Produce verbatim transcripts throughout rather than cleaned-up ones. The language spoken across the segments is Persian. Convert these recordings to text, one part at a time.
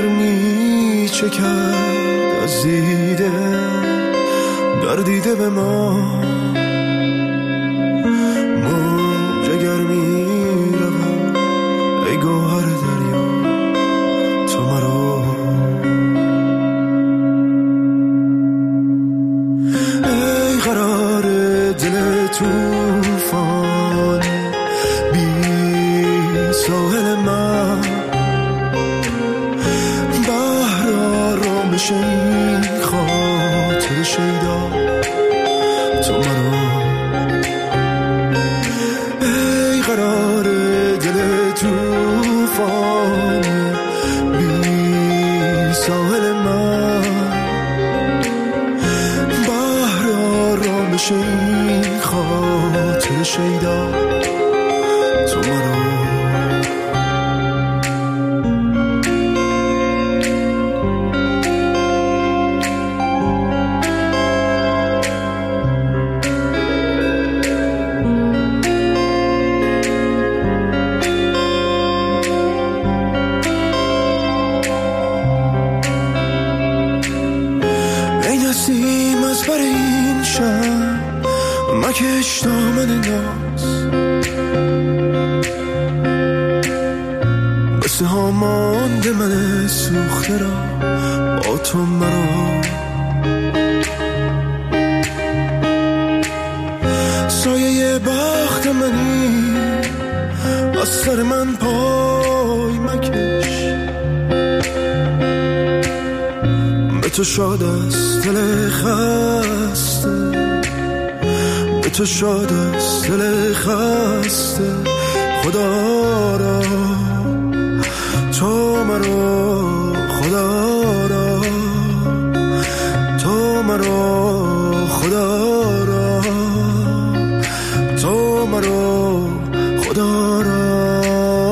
گرمی چه کرد از دیده گردیده به ما موج گرمی روم ای گوهر دریا تو مرا ای قرار دل توفان بی ساحل من بحر آرامش این خاطر شیدا تو مرا ای قرار دل توفان بی ساحل من بحر آرامش این خاطر شیدا تو مرا مکش دامن ناز بسه ها مانده من سوخته را با تو مرا سایه بخت منی از سر من پای مکش به تو شاد است دل خسته تو شاد است دل خسته خدا را تو مرا خدا را تو مرا خدا را تو مرا خدا را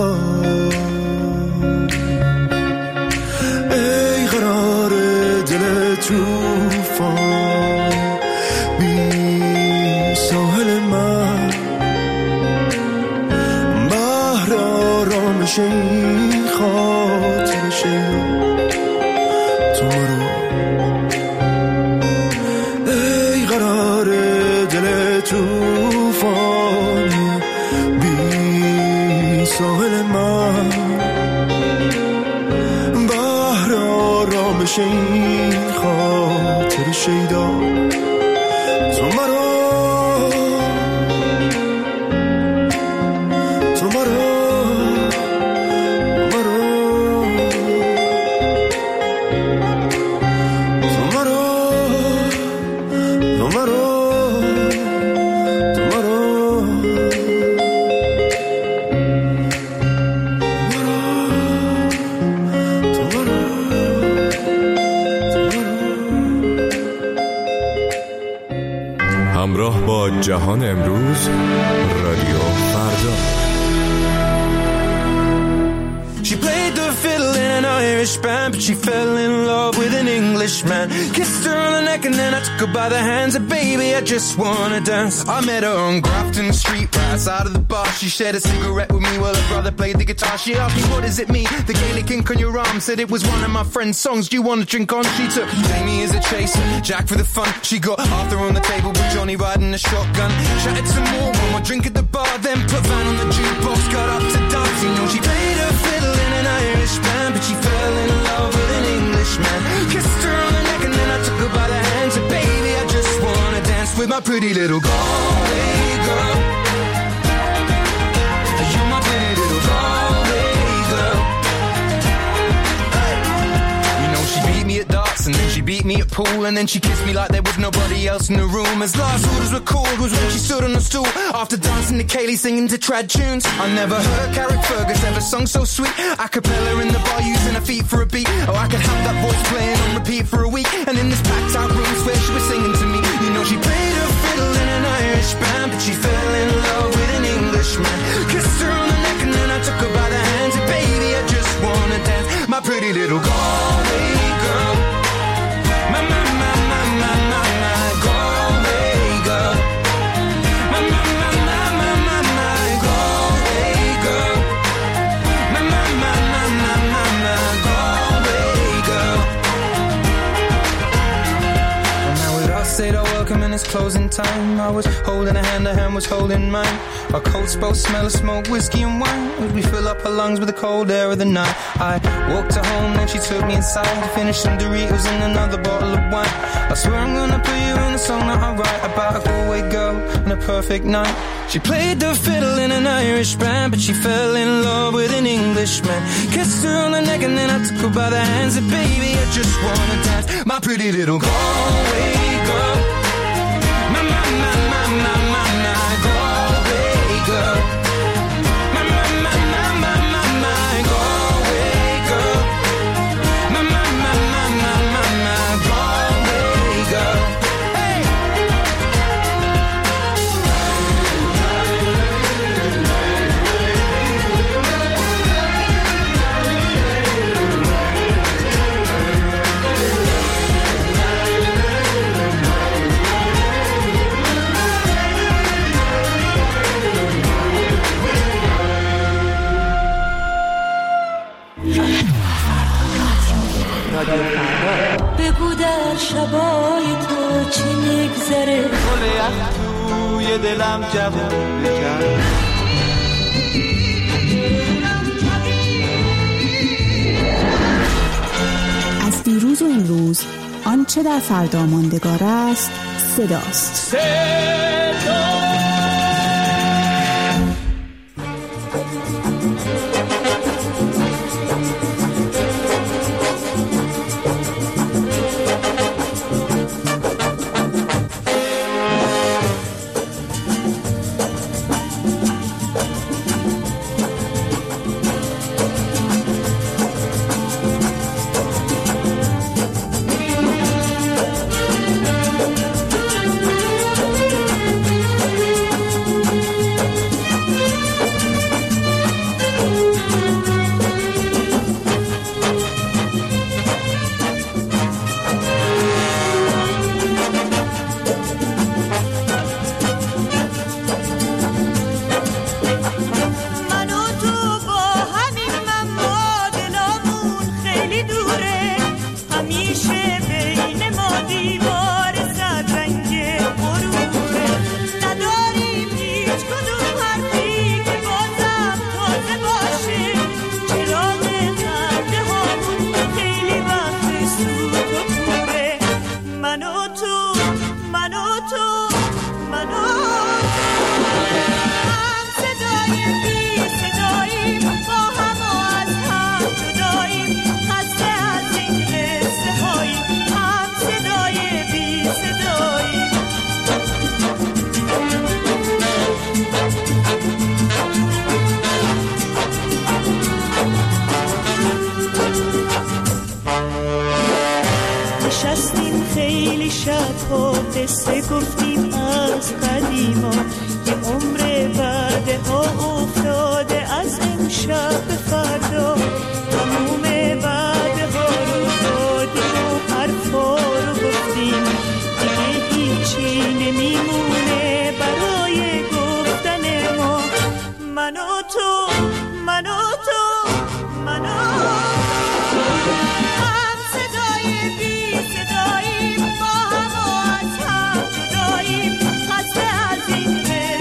ای قرار دل توفان ساحل من بحر آرامش این خاطر شیدا تو مرا ای قرار دل توفان بی ساحل من بحر آرامش این خاطر شیدا تو مرا همراه با جهان امروز رادیو فردا. She played the fiddle in an Irish band, but she fell in love with an Englishman. Kissed her on the neck and then I took her by the hands. And baby, I just wanna dance. I met her on Grafton Street, right outside of the bar. She shared a cigarette with me while her brother played the guitar. She asked me, what does it mean? The Gaelic ink on your arm. Said it was one of my friend's songs. Do you wanna drink on? She took Jamie as a chaser, Jack for the fun. She got Arthur on the table with Johnny riding a shotgun. Chatted some more, one more drink at the bar. Then put Van on the jukebox, got up to dance. You know she played her fiddle in an Irish band, but she fell in love with an Englishman. Kissed her on the neck and then I took her by the hands. And baby, I just wanna dance with my pretty little Galway girl. You're my pretty little Galway girl. Hey. You know she beat me at darts and then she beat me at pool, and then she kissed me like there was nobody else in the room. As last orders were called was when she stood on the stool after dancing to Kaylee singing to trad tunes. I never heard Carrick Fergus ever sung so sweet. A cappella in the bar using her feet for a beat. Oh, I could have that voice playing on repeat for a week. And in this packed out room where she was singing to me. You know she played her fiddle in an Irish band, but she fell in love with an Englishman. Kissed her on the neck and then I took her by the hands. And baby, I just wanna dance, my pretty little Galway girl. My, my, my, my, my, my, my Galway girl. My, my, my, my, my, my, my Galway girl. My, my, my, my, my, my, my Galway it's closing time. I was holding her hand, her hand was holding mine. Our coats both smell of smoke, whiskey and wine, as we fill up her lungs with the cold air of the night. I walked her home, then she took me inside to finish some Doritos and another bottle of wine. I swear I'm gonna put you in a song that I write about a Galway girl and a perfect night. She played the fiddle in an Irish band, but she fell in love with an Englishman. Kissed her on the neck and then I took her by the hands and baby, I just wanna dance. My pretty little Galway girl. My, my, my, my, my, my, my Galway girl. My, my, my, my, my, my, my Galway girl. My, my, my, my, my, my, my Galway girl. Hey! بگو در شبای تو چی میگذره گل یخ توی دلم جوون بکن از دیروز و امروز آنچه در فردا ماندگار است صداست. صدا قصه گفتیم از قدیما یه عمر بعد ها افتاده از امشب به فردا تموم بعد ها رو دادیم و حرفا رو گفتیم دیگه هیچی نمیمونه برای گفتن ما من و تو من و تو من و هم صدای بی صداییم با هم و از هم جداییم خسته از این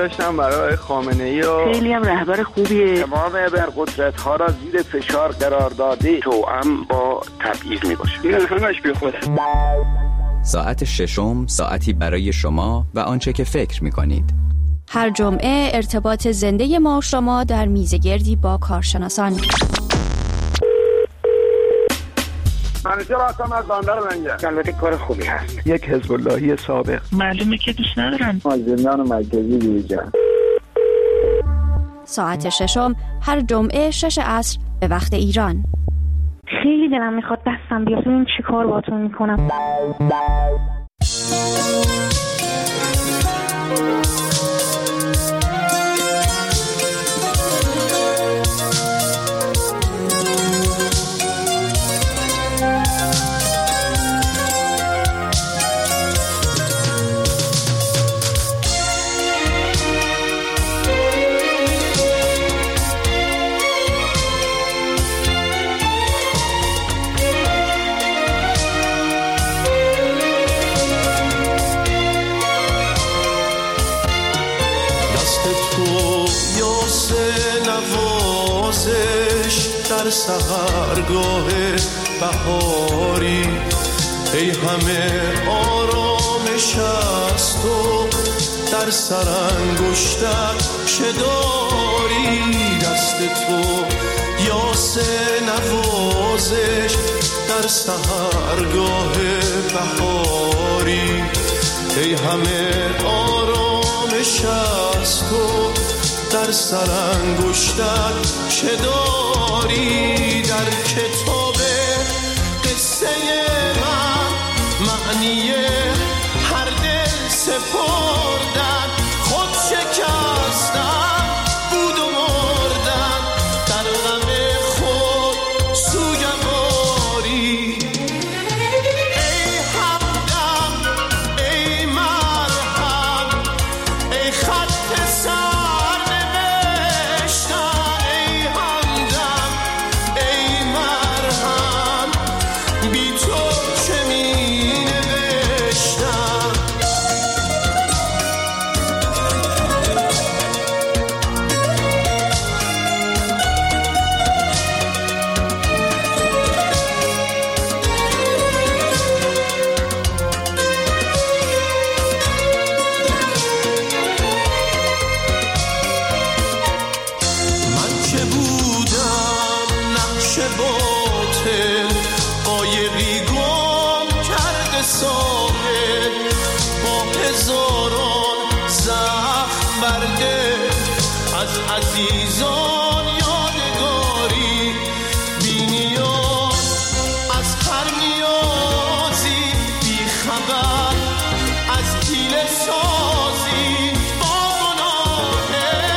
داشتم برای خامنه‌ای و خیلی هم رهبر خوبیه. امام ابرقدرت ها را زیر فشار قرار داده توأم با تبعیض میباشه. این همش بی خوده. ساعت ششم، ساعتی برای شما و آنچه که فکر میکنید. هر جمعه ارتباط زنده ما و شما در میزگردی با کارشناسان. منیجر هستم از بندر منجر. البته کار خوبی هست. یک حزب اللهی سابق. معلومه که دوست ندارن. از زندان مرکزی بیرون. ساعت ششم هر جمعه شش عصر به وقت ایران. خیلی دلم میخواد دستم بیاد ببینم چی کار باهاتون میکنم. در سحرگاه بهاری ای همه آرامش است و در سرانگشتت چه داری؟ دست تو یاس نوازش در سحرگاه بهاری ای همه آرامش است و در سرانگشتت چه داری؟ در کتاب قصه من معنی هر دل سپردن خود شکستن بود و مردن در غم خود سوگواری. ای همدم ای مرهم ای خط سر عزیزان یادگاری بی‌نیاز از هر نیازی بی خبر از پیله سازی با گناه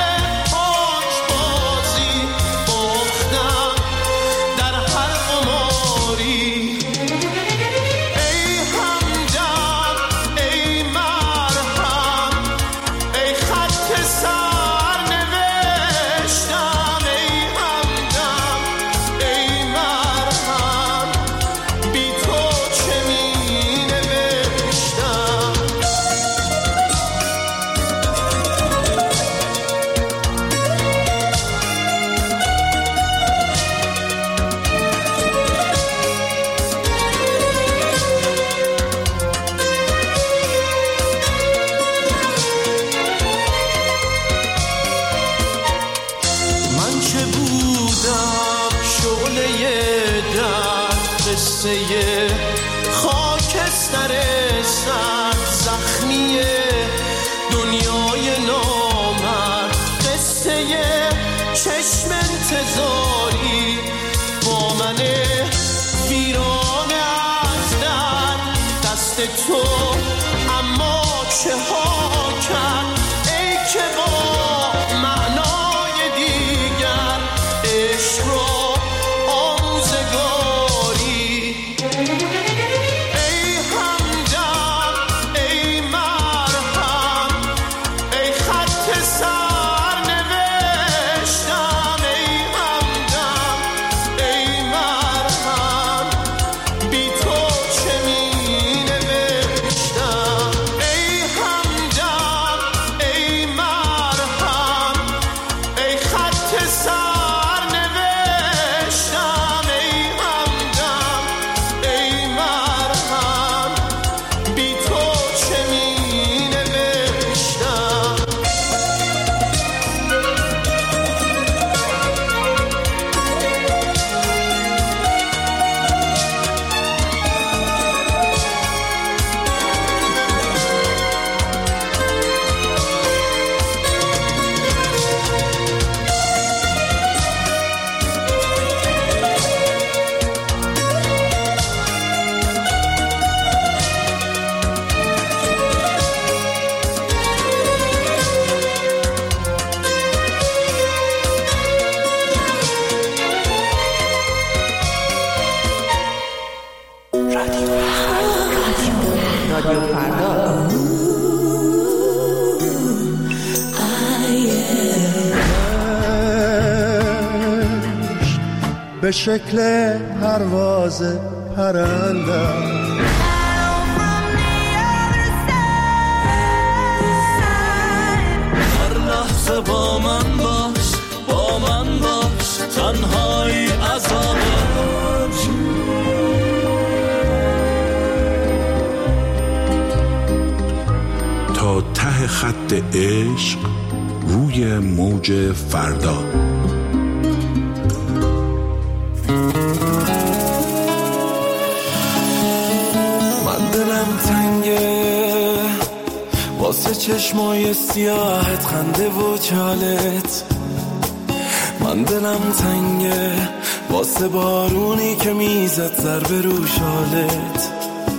پاکبازی باختم در هر قماری. ای همدم ای مرهم ای خط سر خاکستر سر زخمی دنیای نامرد قصه چشم انتظاری با من ویران از در دست تو اما چه ها کرد ای که با معنای دیگر عشق را آموزگاری. بی تو چه می نوشتم ای هم رادیو فردا. به شکل پرواز پرنده هر لحظه با من باش، با من باش، تنهایی عذابه. تا ته خط عشق روی موج فردا. من دلم تنگه واسه چشمای سیاهت، خنده و چالت. من دلم تنگه واسه بارونی که میزد ضربه رو شالت.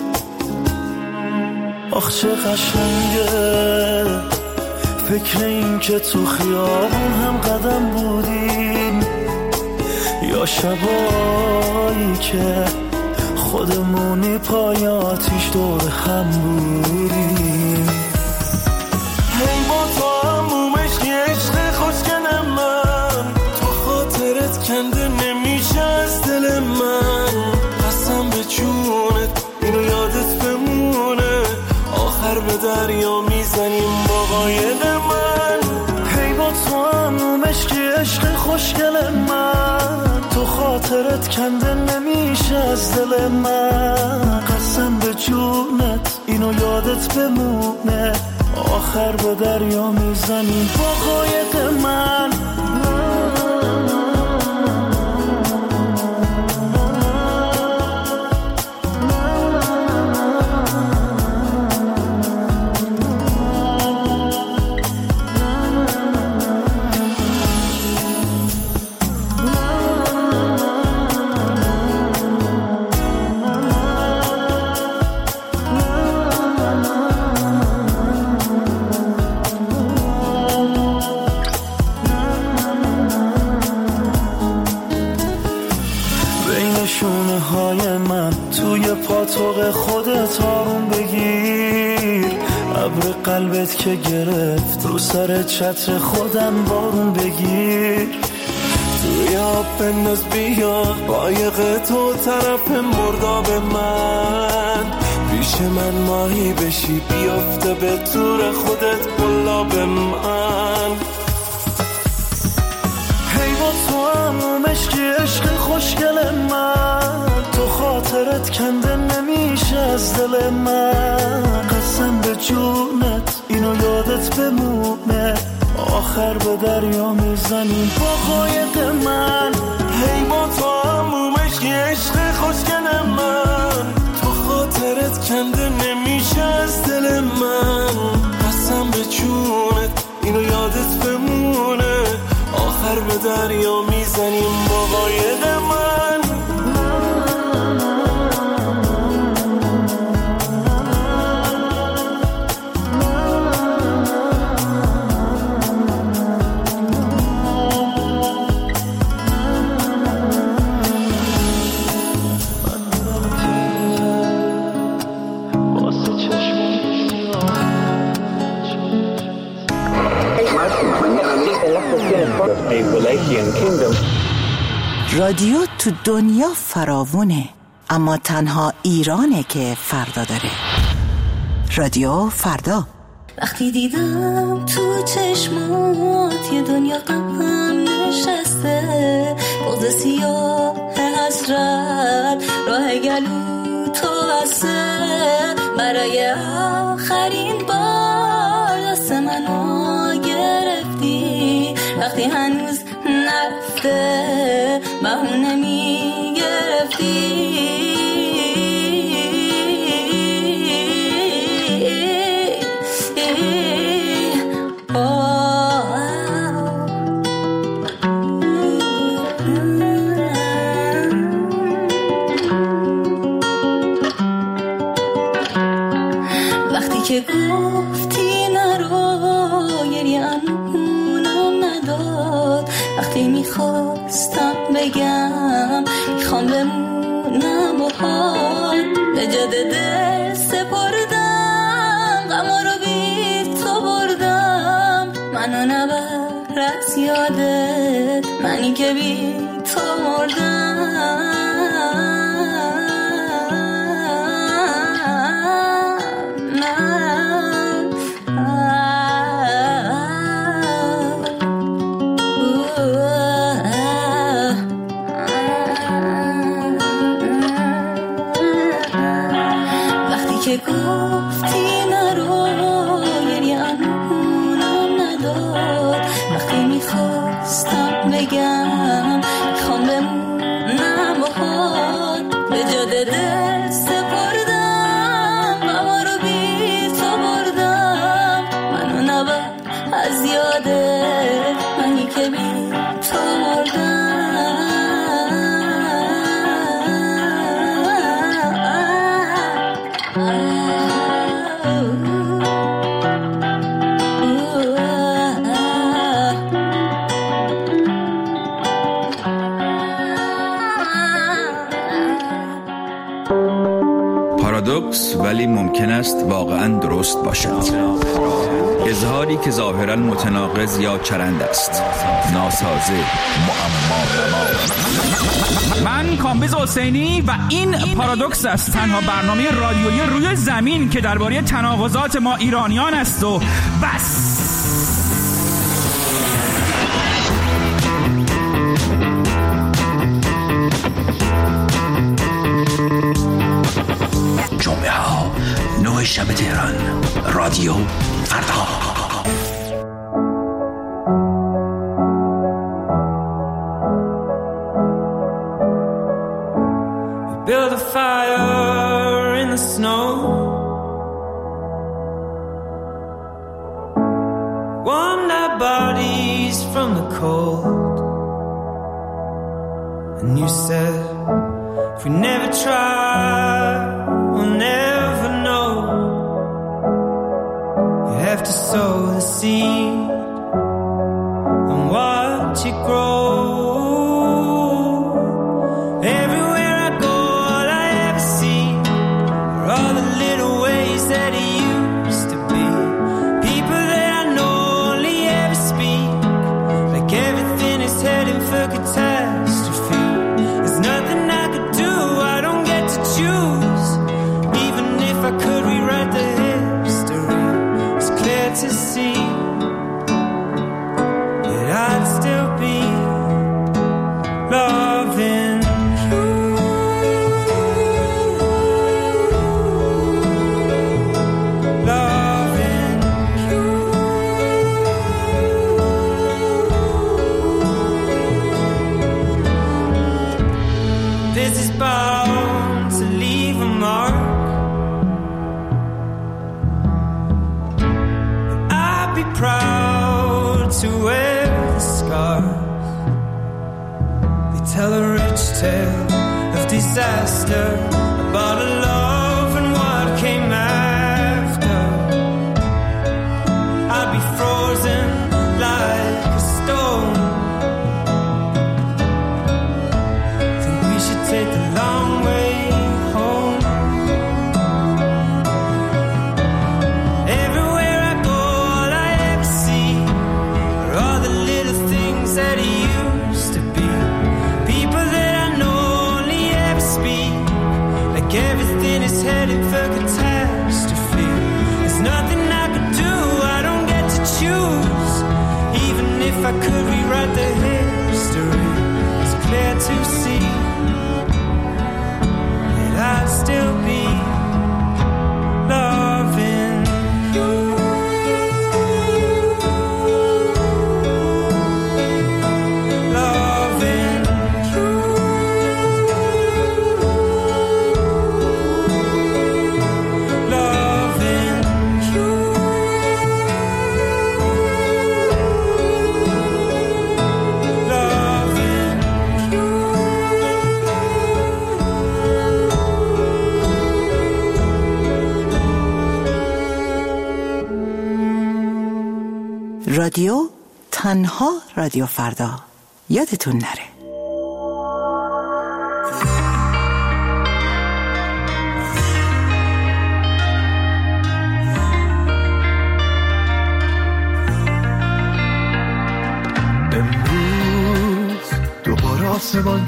آخ چه قشنگه فکر این که تو خیابون هم قدم بودیم، یا شبایی که خودمونی پای آتیش دور هم بودیم. هی با تو همومش یه عشق خوشگل من، تو خاطرت کنده نمیشه از دل من. قسم به جونت اینو یادت بمونه، آخر به دریا میزنیم با قایق من. هی با تو همومش یه عشق خوشگل من، تو خاطرت کنده نمیشه از دل من. قسم به جونت اینو یادت بمونه، آخر به دریا میزنیم با قایق من. پاتوق خودت آروم بگیر، ابر قلبت که گرفت رو سر چتر خودم بارون بگیر. توی آب بنداز بیا قایق تو طرف مرداب من، پیش من ماهی بشی بیافته به طور خودت قلاب من. هی با تو همومش که عشق خوشگل من، تو خاطرت کنده نمیشه از دل من. قسم به جونت اینو یادت بمونه، آخر به دریا میزنیم با قایق من. هی با تو همومش یه عشق خوشگل من، تو خاطرت کنده نمیشه از دل من. قسم به جونت اینو یادت بمونه، آخر به دریا میزنیم با قایق من. رادیو تو دنیا فراوونه، اما تنها ایرانه که فردا داره. رادیو فردا. وقتی دیدم تو چشمات یه دنیا غم نشسته، بغض سیاه حسرت راه گلو تو بسته، برای آخرین بار دست منو گرفتی. وقتی هنوز نرفته بهونه میگرفتی. وقتی که گفتی نرو گریم اونم نداد، وقتی میخواستم بگم میخوام بمونم و حال به جاده دل سپردم، غما رو بی تو بردم، منو نبر از یادت، منی که بی تو مردم. که گفتی نرو گریه‌ام اونم نداد، وقتی میخواستم بگم میخوام بمونم باهات، به جاده دل سپردم، غما رو بی تو بردم، منو نبر از یادت، منی که بی تو مردم. پارادوکس ولی ممکن است واقعاً درست باشد. اظهاری که ظاهراً متناقض یا چرند است، ناسازه، معما. من کامبیز حسینی و این پارادوکس است، تنها برنامه رادیویی روی زمین که درباره تناقضات ما ایرانیان است و بس. جمعه ها نه شب تهران، رادیو فردا. Build a fire in the snow, warmed our bodies from the cold, and you said if we never try we'll never know. You have to sow the seed and watch it grow. Everywhere I go, all I ever see are all the little ways that it used to be. People that I know only ever speak like everything is heading for catastrophe. There's nothing I could do, I don't get to choose. Even if I could rewrite the history, it's clear to see that I'd still be loving you. Loving you. This is bound to leave a mark, but I'd be proud to wear the scars. They tell a rich tale of disaster about a love and what came after. I'd be frozen like a stone. Think we should take the long way home. Everywhere I go, all I ever see are all the little things that it used to be. People that I know only ever speak like everything is heading for catastrophe. There's nothing I could do, I don't get to choose. Even if I could rewrite the history, it's clear to see that I'd still be loving you. Loving you. Loving you. Loving you. رادیو تنها رادیو فردا، یادتون نره.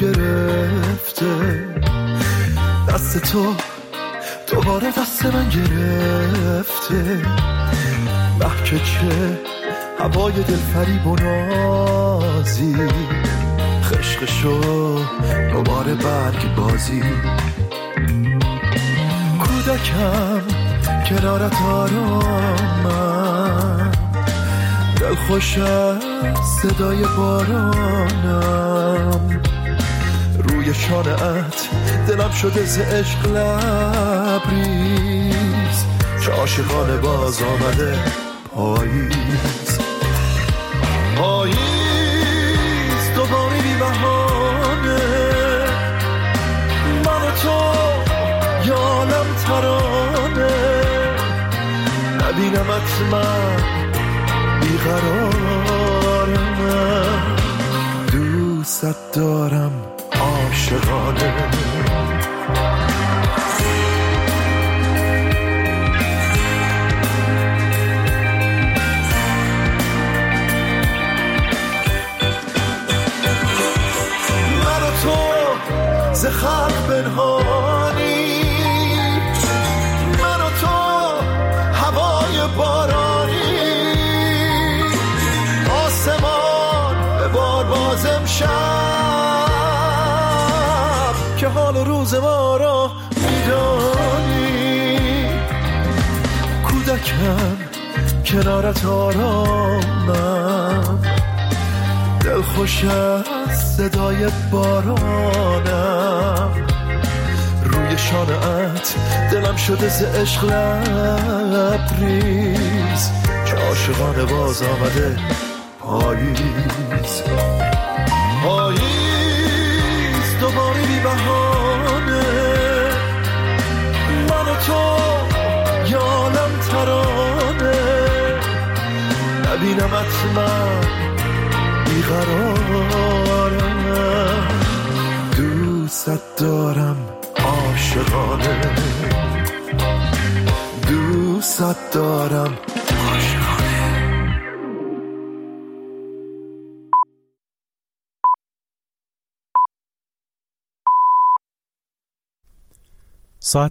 گرفته، دست تو دوباره دست من گرفته، محکه چه هوای دل فریب و نازی، خشخشو دوباره برگ بازی، کودکم کنارت آرامم، دل خوش از صدای بارانم، روی شانه‌ات دلم شده ز عشق لبریز، چه عاشقانه باز آمده پاییز، پاییز دوباره بی بهانه، من و تو یالم ترانه، نبینمت من بیقرارم، دوست دارم عاشقانه. ز خلق بنهانی، من و تو هوای بارانی، آسمان به بار باز امشب که حال روز ما را میدانی، کودکم کنارت آرامم، دل خوش از صدای بارانم، روی شانه‌ات دلم شده ز عشق لبریز، چه عاشقانه باز آمده پاییز، پاییز دوباره بی بهانه، من و تو یالم ترانه، نبینمت من بیقرارم، دوست دارم عاشقانه، دوست دارم عاشقانه. ساعت